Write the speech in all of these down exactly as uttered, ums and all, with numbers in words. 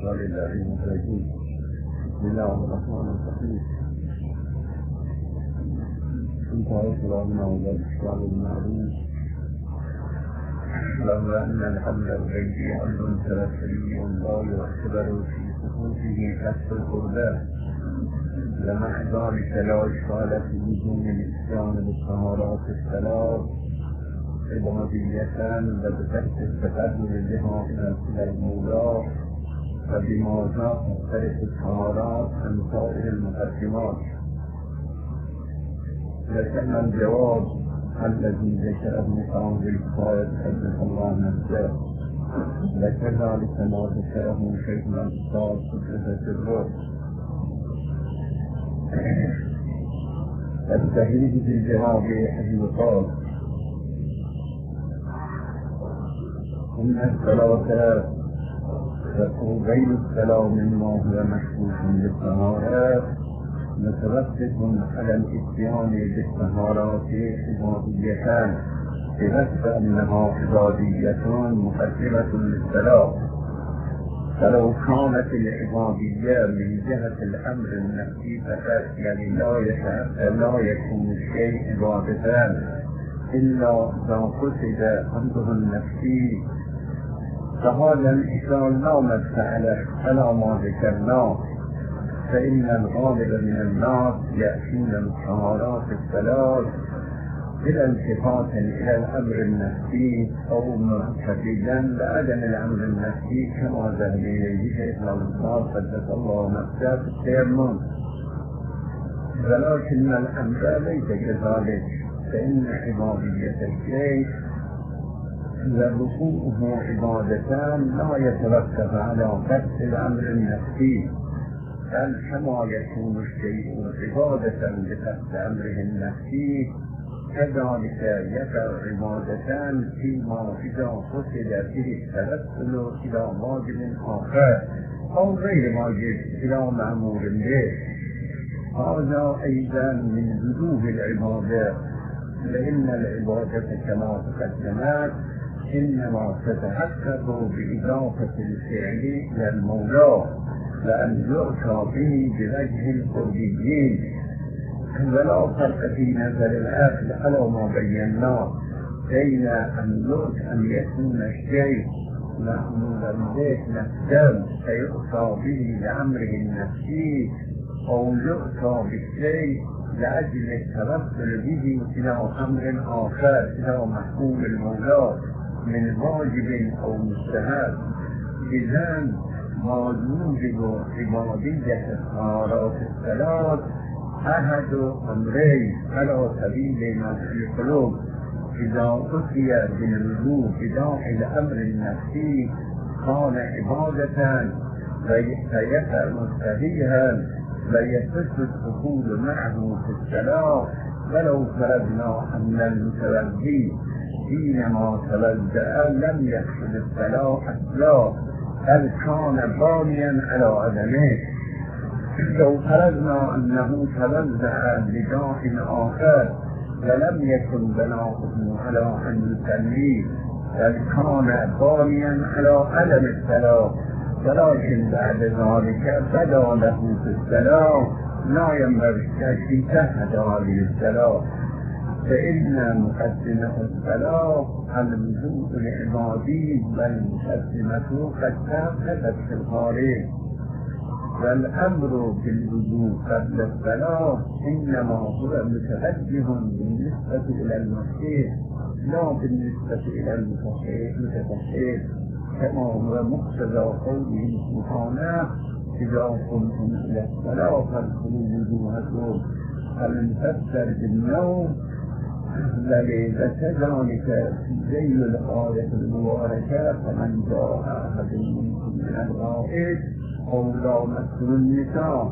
الشيطان اللعين الرجيم. بسم الله الرحمن الرحيم. انتهى كلامنا وقال الإسلام المعروف لولا أن الحمد لله أمر ثلاثي الله يعتبر في صفوفه كسر القربان لمع ذلك لا إشكال في وجود الإسلام بالطهارات الثلاث إضافية لبتكت التقدم بها إلى المولى فبماذا تختلف الطهارات عن سائر المقدمات. لكن الجواب الذي ذكره قام بالكفاية حدث الله نفسه لكذلك ما ذكره شيخ الأنصار قدس الروح. التهيئ بالجواب حديثات إن الصلاة تكون غير السلام مما هو مشروط بالطهارات مترتب على الاتيان بالطهارات عباديتان بنفس أنها عبادية مقدمة للسلام. فلو كانت العبادية من جهة الأمر النفسي فقط يعني لا يكون الشيء عبادتان إلا إذا قصد أمره النفسي فهذا الإشارة لا مدفع على ما ذكرناه، فإن الغالب من الناس يأتون الطهارات الثلاث إلى التفات إلى الأمر النفسي أو معتقدا لعدم الأمر النفسي كما ذهب إليه شيخ الأنصار قدس الله نفسه في التيمم. ولكن الأمر ليس كذلك، فإن عبادية الشيء لركوعه عبادتان لا يترتب على قصد الأمر النفسي، بل كما يكون الشيء عبادة لقصد أمره النفسي كذلك يقع عبادتان فيما إذا قصد به التوسل إلى واجب آخر أو غير واجب إلى مأمور به. هذا أيضا من وجوه العبادة، لأن العبادة كما تقدمت إنما تتحقق بإضافة الفعل إلى المولى لأن يؤتى به بوجه القربيين، ولا فرق في نظر العقل على ما بيناه بين أن يؤت أن يكون الشيء معمولا به نفسه فيؤتى به لأمره النفسي أو يؤتى بالشيء لأجل التوسل به إلى أمر آخر إلى محكوم المولى من واجب أو مستحب. إذن ما يوجب عبادية الطهارات الثلاث أحد أمرين على سبيل ما في القلوب. إذا أتي بالوجوب بداعي الأمر النفسي كان عبادة فيفعل مستحيها فيصح الدخول معه في الصلاة، ولو فرضنا أن المتوضي حينما توضأ لم يحصل الصلاة أصلا بل كان بانيا على عدمه. لو فرضنا أنه توضأ بداع آخر ولم يكن بناؤه على أن يصلي بل كان بانيا على عدم الصلاة، ولكن بعد ذلك بدا له في الصلاة لا ينبغي الشك تحت هذه الصلاة، فإن مقدمة الصلاة الوجود العبادي بل مقدمته قد ثبتت في الخارج، والأمر بالوجود قبل الصلاة إنما هو متوجه بالنسبة إلى المسيح لا بالنسبة إلى المتفحش، كما هو مقتضى قوله سبحانه إذا قمتم إلى الصلاة فاغسلوا وجوهكم فلنفسر بالنوم الذي كذلك زي الآية المباركة فمن جاء أحد منكم من الغائط أو لامستم النساء.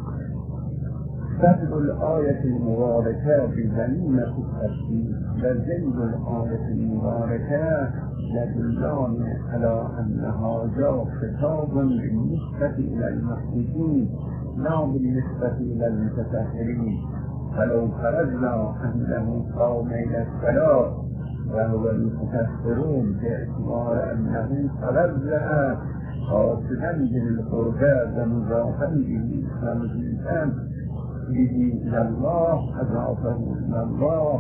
تبدو الآية المباركة بذميمة التفسير وزي الآية المباركة يدلان على أن هذا خطاب بالنسبة إلى المحدثين لا بالنسبة إلى المتطهرين. فلو فرضنا أنه قام إلى الصلاة وهو المتكثرون باعتبار أنه تلذع قاصدا بالقربى و مضافا به خلقیتا به الله اضافه الى الله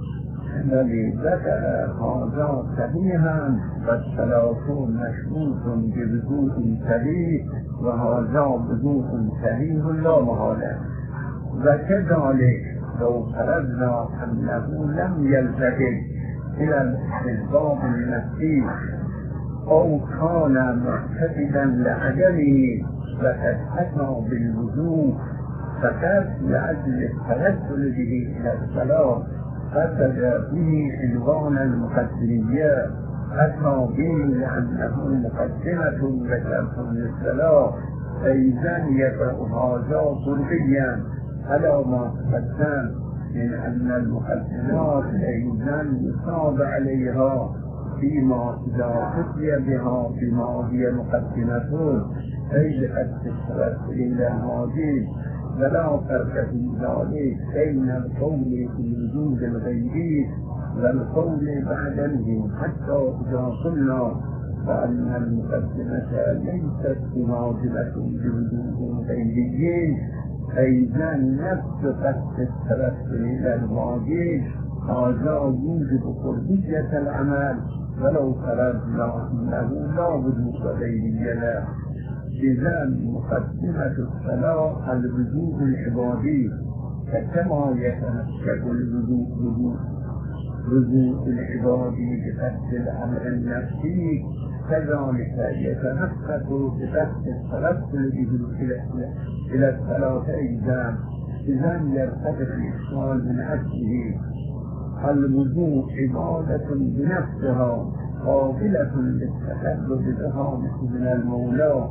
ولی ذکر هذا صحیحا و الثلاثون مشروط بوضوء صحیح و هذا وضوء صحیح لا محاله و كذلك لو فرضنا انه لم يلتفت الى الاستحباب النفسي او كان معتقدا لعدمه فقد اتى بالوضوء فقط لاجل التوسل به الى الصلاه فسد به عنوان المقدمية أتى به لأنه مقدمة وشرط للصلاة فإذا يقرأ هذا قربيا على ما تقدم من أن المقدمات أيضا يصاب عليها فيما إذا فتي بها بما هي مقدمة أي قد تشرت إلى هذه ولا فرق في ذلك بين القول في وجود الغيبي والقول بعدمه حتى إذا قلنا فأن المقدمة ليست نازلة بوجود الغيبيين أيضا نفس قصد التوسل إلى الواجب هذا يوجب قربية العمل ولو فرضنا أنه لا وجود غيبي له. إذا مقدمة الصلاة الوضوء العبادي فكما يتمسك الوضوء وضوء العبادي بقصد الأمر النفسي كذلك يتمسك بقصد التوسل به إلى الصلاة أيضا. إذا يرتبط الإشكال من أجله الوضوء عبادة بنفسها قابلة للتقرب بها من المولى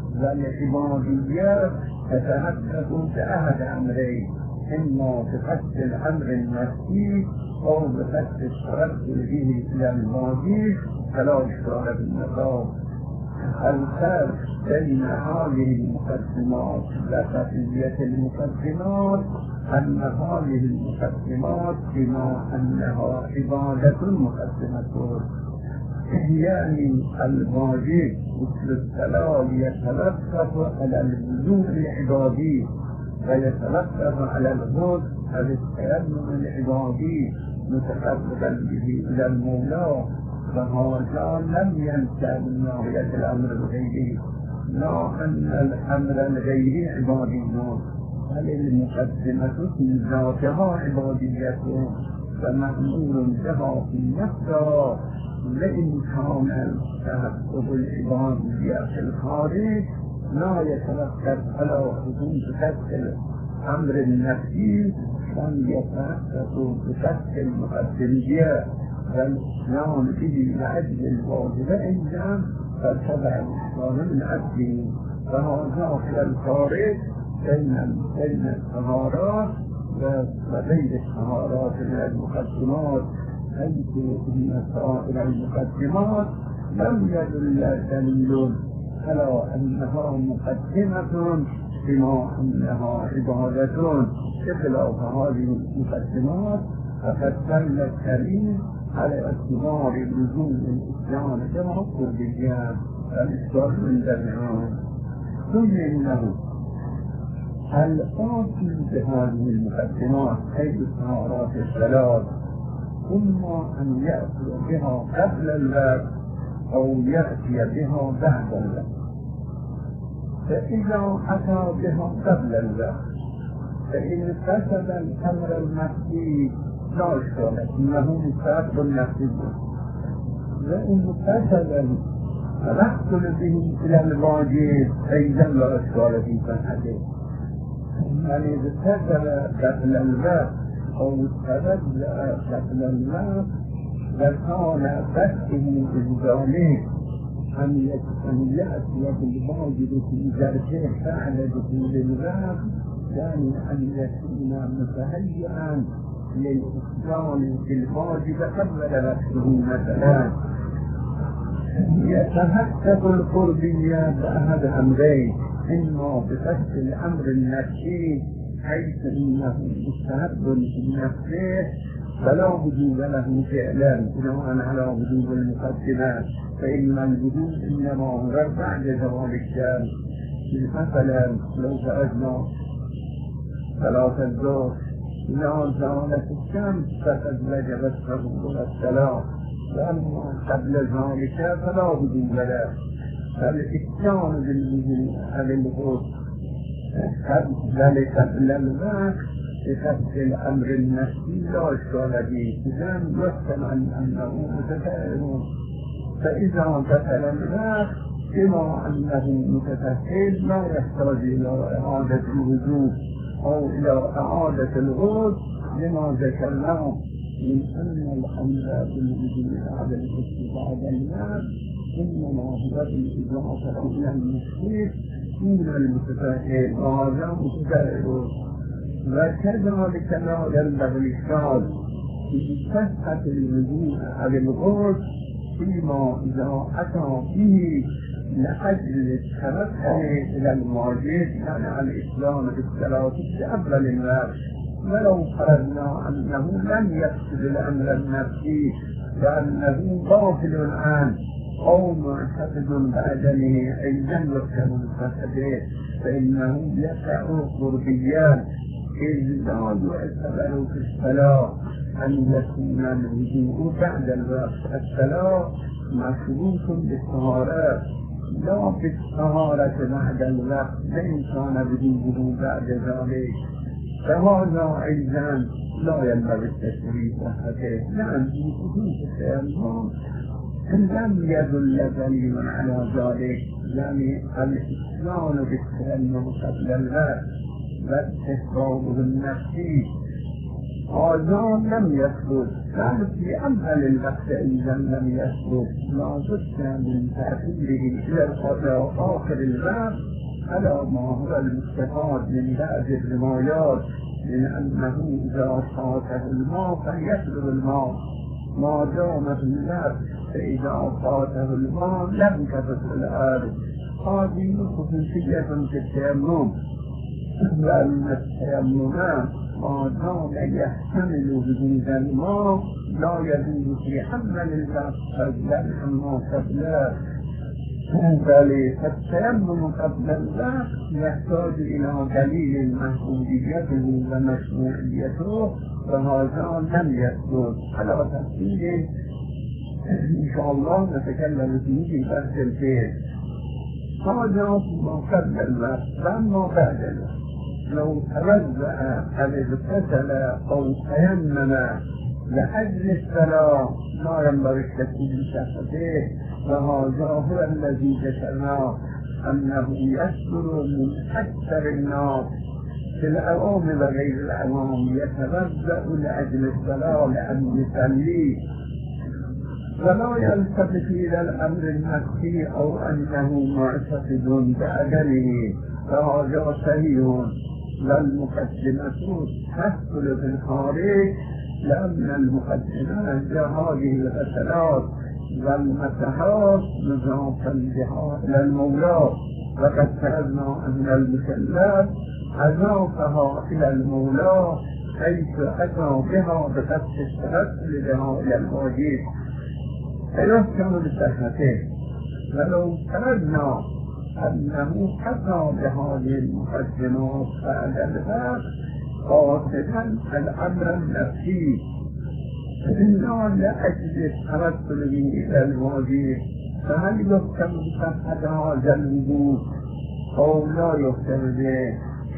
والعباديات تتحقق بأحد أمرين إما بقصد الأمر النفسي أو بقصد التوسل به إلى الواجب فلا إشكال بالنظام. الفرق بين هذه المقدمات وبقية المقدمات أن هذه المقدمات بما أنها عبادة مقدمة يعني الواجب مثل الصلاة يتلطف على الوضوء العبادي ويتلطف على الغسل الاستيمم العبادي متقربا به إلى المولى فهذا لم ينسى من ناحية الأمر الغيبي لا أن الأمر الغيبي عبادي بل المقدمة في ذاتها عبادية فمأمور بها في نفسها لئن كان التحقق العبادية في الخارج لا يترتب على حدود قصد الأمر النفسي بل يترتب بقصد المقدمية والإسلام به لأجل الواجب إنجام فاتبع الإسلام من أجله فهذا في الخارج بين بين الطهارات وبين الطهارات من المقدمات حيث إن سائر المقدمات لم يدل دليل على أنها مقدمة بما أنها عبادة بخلاف هذه المقدمات فقد دل الدليل على اعتبار لزوم الإسلام كما القربيات الإسلام من الإسلام. ثم إنه الآتي بهذه المقدمات حيث طهارات الصلاة إما أن يأتي بها قبل الباب أو يأتي بها بعد الباب. فإذا أتى بها قبل الباب فإن فسد الأمر النفسي لا إشكال إنه مستحب النفسي وإن فسد الرسل به إلى الواجب أيضا لا إشكال في صحته. يعني إذا فسد قبل الباب أو تبدأ قبل الباب وكان فسده بذلك أن يأتي بالواجب في ذلك فعل دخول الباب يعني أن يكون متهيئا للإسلام في الواجب قبل نفسه مثلا. يتحقق القربية بأحد أمرين إما بقصد الأمر النفسي حيث إنه مستحب في نفسه فلا وجود له فعلا بناء على وجود المقدمات، فإن الوجود إنما هو بعد زوال الشمس. مثلا لو فرضنا صلاة الظهر إذا زالت الشمس فقد وجبت حضور الصلاة، وأما قبل ذلك فلا وجود له. فالإتيان بالوجود على الغسل ذلك قبل الوقت بقصد الأمر النفسي لا إشكال فيه، إذا يحتمل أنه متساهل. فإذا دخل الوقت بما أنه متساهل لا يحتاج إلى إعادة الوجود أو إلى إعادة الغسل، لما ذكرناه من أن الأمر بالوجود على الغسل بعد الوقت إنما هو بالإضافة إلى المشرك دون المتساهل، وهذا متساهل. وكذلك لا ينبغي الإشكال في صحة الوجود على الغسل فيما إذا أتى به لأجل التوسل إلى المواجهة يعني الإسلام بالصلاة قبل الوقت، ولو فرضنا أنه لم يقصد الأمر النفسي لأنه غافل عنه أو معتقد بأدمه أي لم يفهم بقصده، فإنه يقع قربيا إذ لا يعتبر في الصلاة أن يكون الوجوء بعد الوقت. الصلاة مشروط بالطهارة لا بالطهارة بعد الوقت، لئن كان وجوده بعد ذلك، فهذا أيضا لا ينبغي التشريع صحته، لأن في خصوص التيمم لم يدل دليل على ذلك، يعني الإسلام بالتيمم قبل الوقت واستحبابه النفسي هذا لم يثبت، كان في أمل الوقت إذا لم يثبت، لا بد من تأخيره إلى القضاء آخر الوقت على ما هو المستفاد من بعض الروايات من أنه إذا فاته الماء فليشرب الماء ما دام في الوقت، فإذا فاته الماء لم تفت الأرض. هذه خصوصية في التيمم، لأن التيمم ما دام يحتمل وجود الماء لا يجوز في حمل الوقت فضلا عما قبله، بل فالتيمم قبل الوقت يحتاج إلى دليل محموديته ومشروعيته، وهذا لم يثبت. على تفصيل إن شاء الله نتكلم فيه في بحث الفقه. هذا ما قبل الوقت، فأما بعد الوقت لو توزع أو اغتسل أو تيمم لأجل الصلاة لا ينبغي التشكيك بشهوته، وهذا هو الذي ذكرناه أنه يصدر من أكثر الناس في العوام وغير العوام يتوزع لأجل الصلاة لأن يصلي، ولا يلتفت إلى الأمر النفسي أو أنه معتقد بأجله، فهذا صحيح. والمقدمة تحصل في الخارج لأن المقدمات هذه الغسلات والمسحات مضافا بها إلى المولى، وقد فرضنا أن المكلف أضافها إلى المولى حيث أتى بها بقصد التوسل بها إلى الواجب، فيحكم بصحته. ولو فرضنا أنه أتى بهذه المقدمات بعد الوقت قاصدا الأمر النفسي إنه لأجل التوسل به إلى الواجب، فهل يحكم بصحة هذا الوجود أو لا يحكم به؟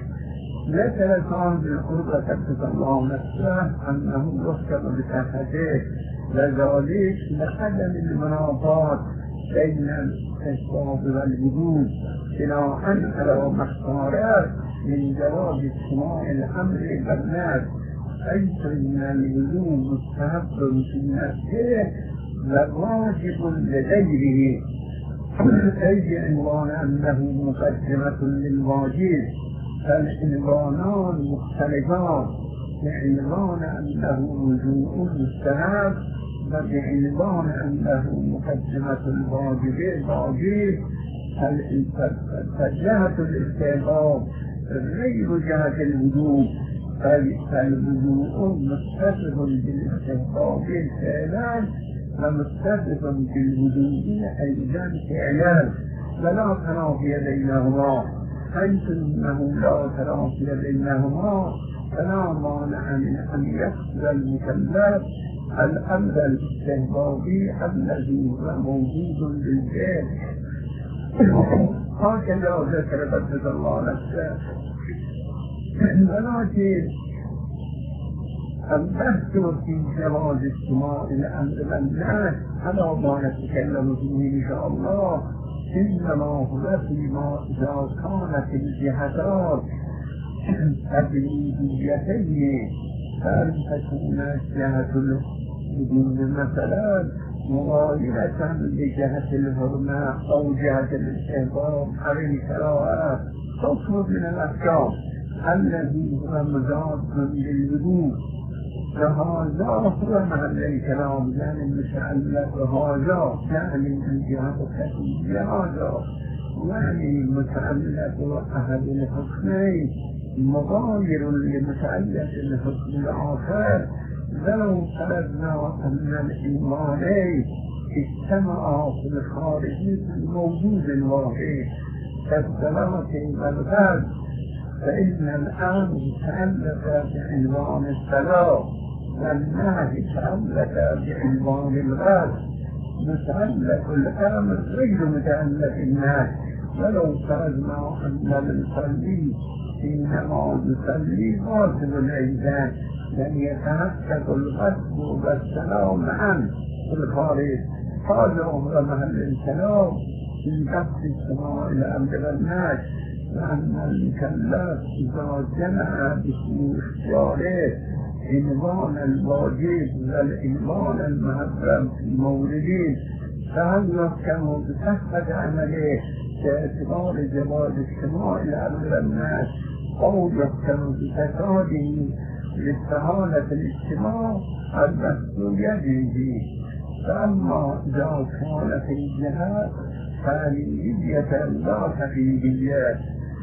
ذكر صاحب القربة قدس الله نفسه أنه يحكم بصحته، لذلك لعدم المنافاة بين الأسباب والوجود بناء على مختارات من جواب اجتماع الأمر بالناس، حيث أن الوجود مستحب في نفسه وواجب لغيره، أي عنوان أنه مقدمة للواجب، فالعنوانان مختلفان، بعنوان أنه وجوب مستحب وبعنوان أنه مقدمة الواجب الواجب، فجهة الاستحباب غير جهة الوجوب، فالوضوء متصف بالاستحباب فعلا ومتصف بالوضوء أيضا فعلا ولا تنافي بينهما، حيث أنه لا تنافي بينهما فلا مانع من أن يقصد المكلف الأمر الاستحبابي الذي هو موجود بالفعل. هكذا ذكر قدس الله نفسه. ولكن البحث في جواز استماع الأمر والنهي على ما نتكلم فيه إن شاء الله إنما هو فيما إذا كانت الجهتان تقليديتين فأن تكون جهة الوجود مثلا مغايرة لجهة الحرمة أو جهة الاستحباب أو الكراهة حكم من الأحكام الذي هو مضاد للوجود. فهذا هو محل الكلام، يعني المتعلق بهذا يعني من جهة التكليفية هذا، يعني متعلق أحد الحكمين مغاير لمتعلق الحكم الآخر. لو فرضنا أن الإيمانين اجتمعا في الخارج الموجود الواحد كالصلاة والغسل، فإن الآن متعلق بعنوان الصلاة والنهي متعلق بعنوان الغسل. متعلق الأمر غير متعلق النهي. ولو فرضنا أن المصلي حينما يصلي غاسل العيدان لم يتحقق الغسل والسلام معا في الخارج، هذا هو محل الكلام في بحث استماع الأمر والنهي، لأن المكلف إذا جمع باسم اختياره عنوان الواجب والعنوان المحرم في الموردين فهل يحكم بصحة عمله باعتبار جواز استماع الأمر والنهي أو يحكم بفساده لاستهانة الاجتماع المسؤول به. فأما إذا كان في الجهات فعلية لا تقييدية،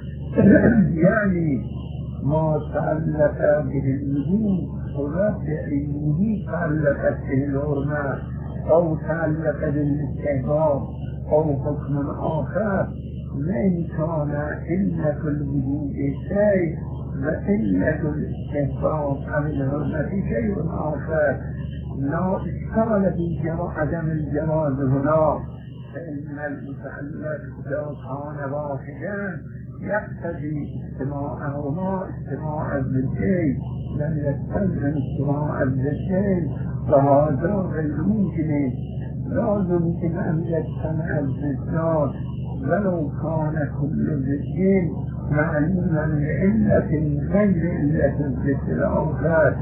يعني ما تعلق به الوجود هو بعينه تعلقت به الحرمة أو تعلق بالاستحباب أو حكم آخر، من كان علة الوجود شيء وعلة الاستحباب أو الحرمة شيء آخر لا إشكال في عدم الجواز هنا، فإن المتعلق إذا كان واحدا يقتضي استماعهما استماع الزوجين، لم يستلزم استماع الزوجين، فهذا غير ممكن. لا يمكن أن يجتمع الزوجان ولو كان كل زوجين معلوما لعلة غير علة الزوج الآخر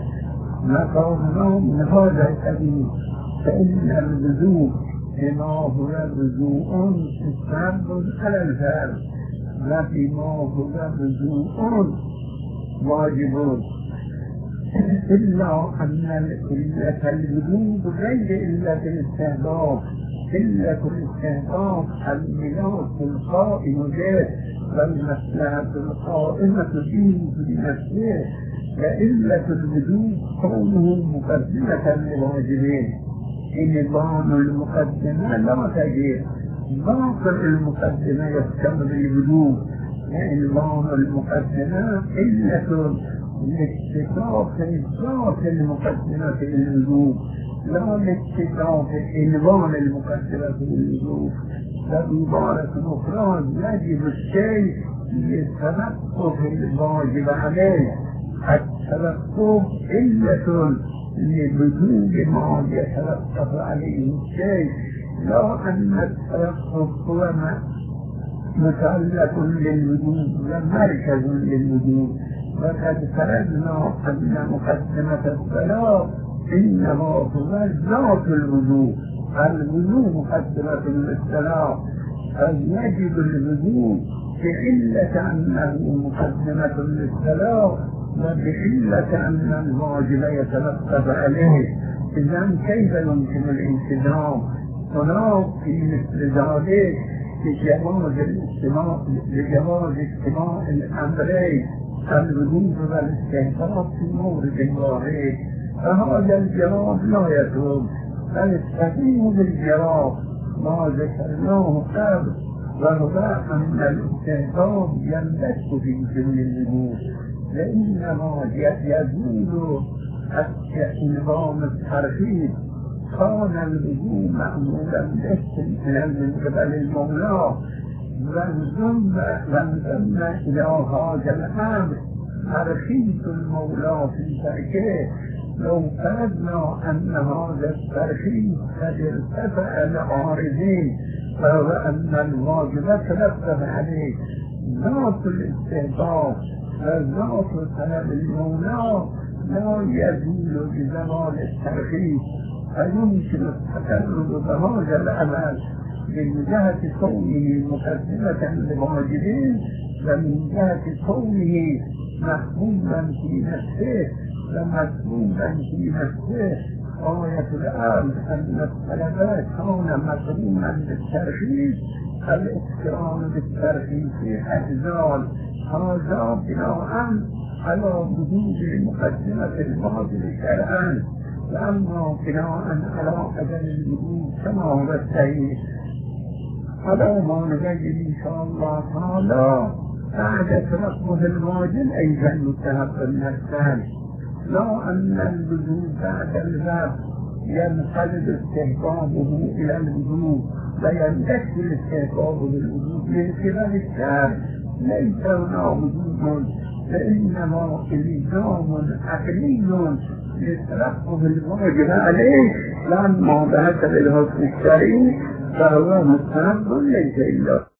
مقامهم من هذا السبيل، فإن الوضوء بما هو وضوء مستحب على الفعل وبما هو وضوء واجب، إلا أن علة الوضوء غير علة الاستحباب. علة الاستحباب الملاك القائم به والمصلحة القائمة به بنفسه، وعلة الوضوء كونه مقدمة للواجبين. نظام المقدمة لا تجيء، باطل المقدمة يحكم بالوضوء، نظام المقدمة علة لاكتشاف ذات المقدمة في الوضوء لا لاكتشاف عنوان المقدمة في الوضوء. بعبارة أخرى يجب الشيء للتلقف الواجب عليه. التلقف علة لوجود ما يتلقف عليه الشيء، لا أن التلقف هو متعلق للوجود ومركز للوجود. وقد فرضنا أن مقدمة الصلاة إنما هو ذات الوجود، الوجود مقدمة للصلاة، فيجب الوجود بعلة أنه مقدمة للصلاة وبعلة أن الواجب يتلقف عليه. إذن كيف يمكن الانتظام هناك في مثل ذلك لجواز الاستماع لجواز استماع الأمرين الوجود والاستحقاق في مورد واحد، فهذا الجواب لا يكون، بل السبيل بالجواب ما ذكرناه قبل، وهو أن الاستحقاق يندس في كل الوجود، لأنما يزول نظام الترتيب. كان الوجود معمولا باستثناء من قبل المولى، وانضم وانضم إلى هذا الأمر ترخيص المولى في تركه. لو فرضنا أن هذا الترخيص قد ارتفع لعارضين، فهو أن الواجب ترتب عليه ذات الاستحقاق وذات طلب المولى لا يزول بزوال الترخيص، فيمكن التقرب بهذا العمل من جهة كونه مقدمة للواجبين، ومن جهة كونه محبوبا في نفسه ومطلوبا في نفسه. غاية الآن أن الطلبات كان مطلوبا بالترخيص، الاقتران بالترخيص أجزال، هذا بناء على وجود مقدمة الباطل شرعا، وأما بناء على عدم الوجود كما هو الصحيح على ما نبين إن شاء الله تعالى بعد ترقه الواجب أيضا متهب من الثاني. لا أن الوجود بعد الباب ينقلب استحقاقه إلى الوجود ويندخل استحقاقه للوجود من قبل الشارع، ليس هنا وجود، فإنما إلزام عقلي لترقه الواجب عليه، لأنه بحسب الحكم الشرعي فهو مستحب ليس إلا